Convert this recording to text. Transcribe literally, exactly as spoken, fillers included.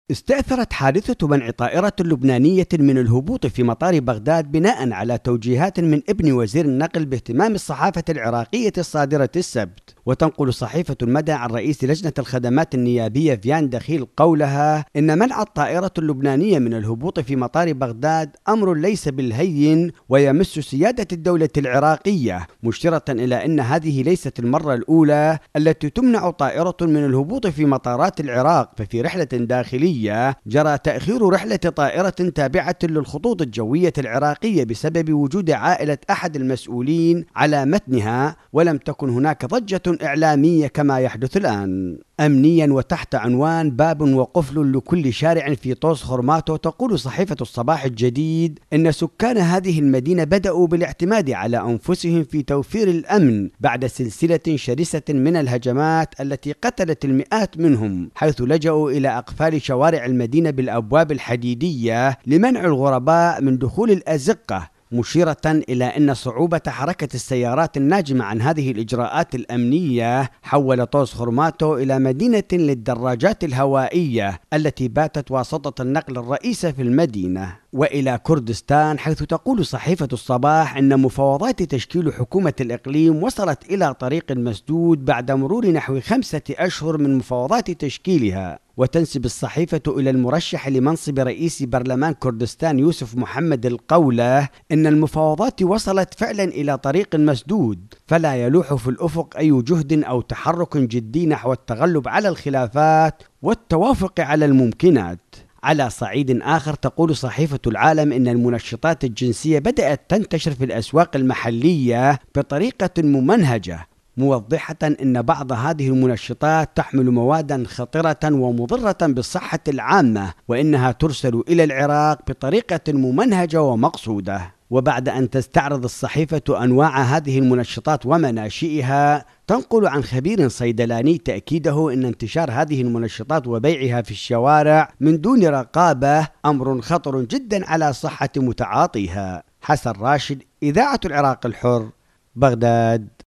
استأثرت حادثة منع طائرة لبنانية من الهبوط في مطار بغداد بناء على توجيهات من ابن وزير النقل باهتمام الصحافة العراقية الصادرة السبت. وتنقل صحيفة المدى عن رئيس لجنة الخدمات النيابية فيان دخيل قولها إن منع الطائرة اللبنانية من الهبوط في مطار بغداد أمر ليس بالهين ويمس سيادة الدولة العراقية، مشيرة إلى أن هذه ليست المرة الأولى التي تمنع طائرة من الهبوط في مطارات العراق. ففي رحلة داخلية جرى تأخير رحلة طائرة تابعة للخطوط الجوية العراقية بسبب وجود عائلة أحد المسؤولين على متنها، ولم تكن هناك ضجة إعلامية كما يحدث الآن. أمنيا وتحت عنوان باب وقفل لكل شارع في طوس خرماتو، تقول صحيفة الصباح الجديد إن سكان هذه المدينة بدأوا بالاعتماد على أنفسهم في توفير الأمن بعد سلسلة شرسة من الهجمات التي قتلت المئات منهم، حيث لجأوا إلى أقفال شوارع المدينة بالأبواب الحديدية لمنع الغرباء من دخول الأزقة، مشيرة إلى أن صعوبة حركة السيارات الناجمة عن هذه الإجراءات الأمنية حول طوس خرماتو إلى مدينة للدراجات الهوائية التي باتت واسطة النقل الرئيسة في المدينة، وإلى كردستان، حيث تقول صحيفة الصباح إن مفاوضات تشكيل حكومة الإقليم وصلت إلى طريق مسدود بعد مرور نحو خمسة أشهر من مفاوضات تشكيلها. وتنسب الصحيفة إلى المرشح لمنصب رئيس برلمان كردستان يوسف محمد القولة إن المفاوضات وصلت فعلا إلى طريق مسدود، فلا يلوح في الأفق أي جهد أو تحرك جدي نحو التغلب على الخلافات والتوافق على الممكنات. على صعيد آخر تقول صحيفة العالم إن المنشطات الجنسية بدأت تنتشر في الأسواق المحلية بطريقة ممنهجة، موضحة أن بعض هذه المنشطات تحمل مواداً خطرة ومضرة بالصحة العامة، وإنها ترسل إلى العراق بطريقة ممنهجة ومقصودة. وبعد أن تستعرض الصحيفة أنواع هذه المنشطات ومناشئها، تنقل عن خبير صيدلاني تأكيده أن انتشار هذه المنشطات وبيعها في الشوارع من دون رقابة أمر خطر جدا على صحة متعاطيها. حسن راشد، إذاعة العراق الحر، بغداد.